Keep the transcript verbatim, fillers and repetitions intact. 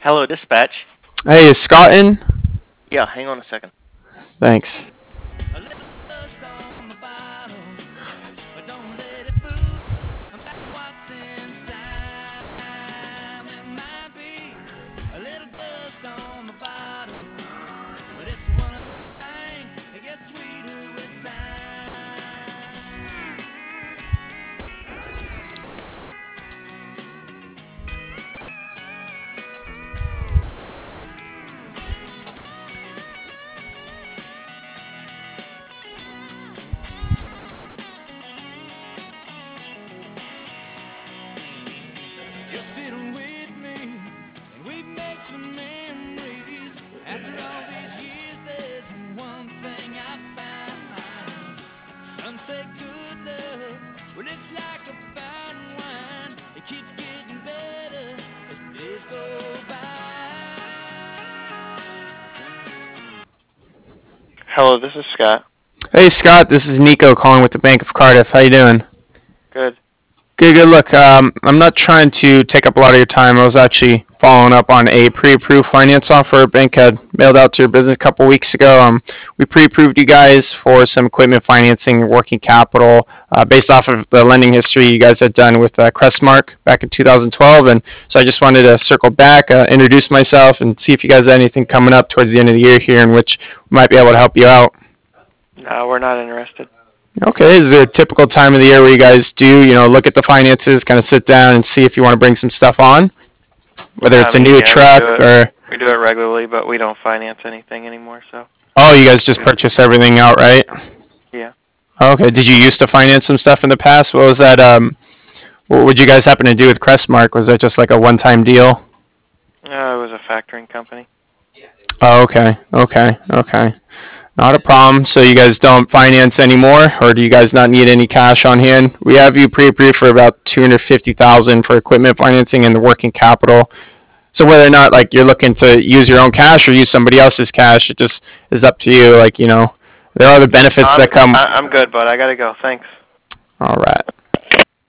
Hello, dispatch. Hey, is Scott in? Yeah, hang on a second. Thanks. Just sitting with me, and we've made some memories. After all these years, there's one thing I found. Some say good love, well, it's like a fine wine. It keeps getting better as the days go by. Hello, this is Scott. Hey, Scott. This is Nico calling with the Bank of Cardiff. How you doing? Good. Good, good. Look, um, I'm not trying to take up a lot of your time. I was actually following up on a pre-approved finance offer a bank had mailed out to your business a couple weeks ago. Um, we pre-approved you guys for some equipment financing and working capital uh, based off of the lending history you guys had done with uh, Crestmark back in two thousand twelve. And so I just wanted to circle back, uh, introduce myself, and see if you guys had anything coming up towards the end of the year here in which we might be able to help you out. No, we're not interested. Okay, is there a typical time of the year where you guys do, you know, look at the finances, kind of sit down and see if you want to bring some stuff on? Whether it's I a mean, new yeah, truck we do it. or... We do it regularly, but we don't finance anything anymore, so. Oh, you guys just purchase everything outright? Yeah. Okay, did you used to finance some stuff in the past? What was that, um, what would you guys happen to do with Crestmark? Was that just like a one-time deal? No, it was a factoring company. Oh, okay, okay, okay. Not a problem. So you guys don't finance anymore, or do you guys not need any cash on hand? We have you pre-approved for about two hundred fifty thousand dollars for equipment financing and the working capital. So whether or not like you're looking to use your own cash or use somebody else's cash, it just is up to you. Like, you know, there are other benefits I'm, that come. I, I'm good, but I gotta go. Thanks. All right.